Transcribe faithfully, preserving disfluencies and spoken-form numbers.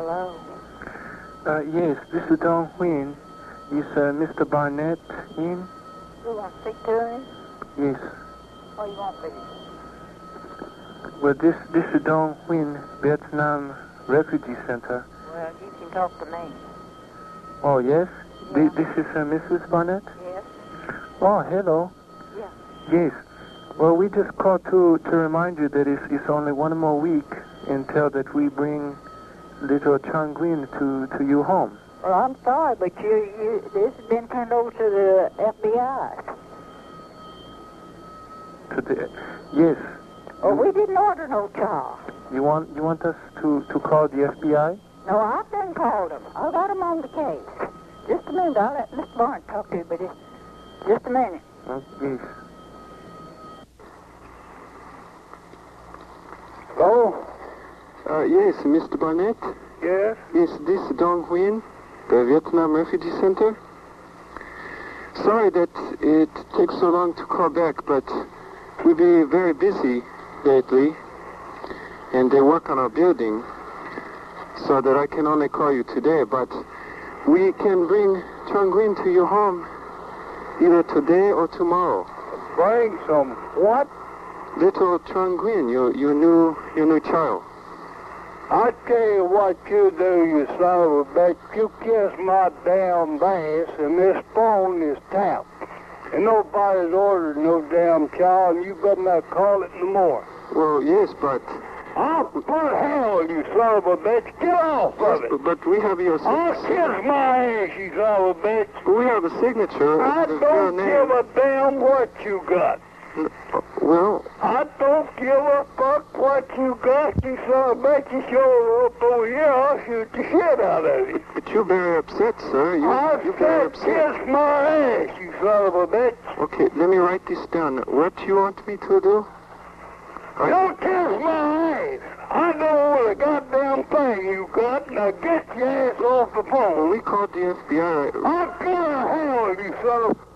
Hello. Uh, yes, this is Don Quinn. Is uh, Mister Barnett in? You want to speak to him? Yes. What do you want for you? Well, this this is Don Quinn, Vietnam Refugee Center. Well, you can talk to me. Oh, yes? Yeah. Th- this is uh, Missus Barnett? Yes. Oh, hello. Yeah. Yes. Well, we just called to, to remind you that it's, it's only one more week until that we bring little Chung Green to, to your home. Well, I'm sorry, but you, you, this has been turned over to the F B I. To the, yes. Well, we didn't order no child. You want you want us to, to call the F B I? No, I've done called them. I got them on the case. Just a minute. I'll let Mister Barnes talk to you, but it's just a minute. Oh, yes. Hello? Uh, yes, Mister Barnett? Yes? Yes, this is Don Nguyen, the Vietnam Refugee Center. Sorry that it takes so long to call back, but we've been very busy lately, and they work on our building, so that I can only call you today, but we can bring Chung Nguyen to your home either today or tomorrow. Bring some what? Little Chung Nguyen, your, your, new, your new child. I tell you what you do, you son of a bitch. You kiss my damn ass, and this phone is tapped. And nobody's ordered no damn child, and you better not call it no more. Well, yes, but... I'll put hell, you son of a bitch. Get off Yes, of it. but, but we have your... I'll kiss my ass, you son of a bitch. We have a signature. I of your don't name. give a damn what you got. Well, I don't give a fuck what you got, you son of a bitch. You show up over here, I'll shoot the shit out of you. but you're very upset, sir. You, I you're very said upset. kiss my ass, you son of a bitch. Okay, let me write this down. What do you want me to do? I- Don't kiss my ass. I know what a goddamn thing you got. Now get your ass off the When phone. we called the F B I... I'll go to hell, you son of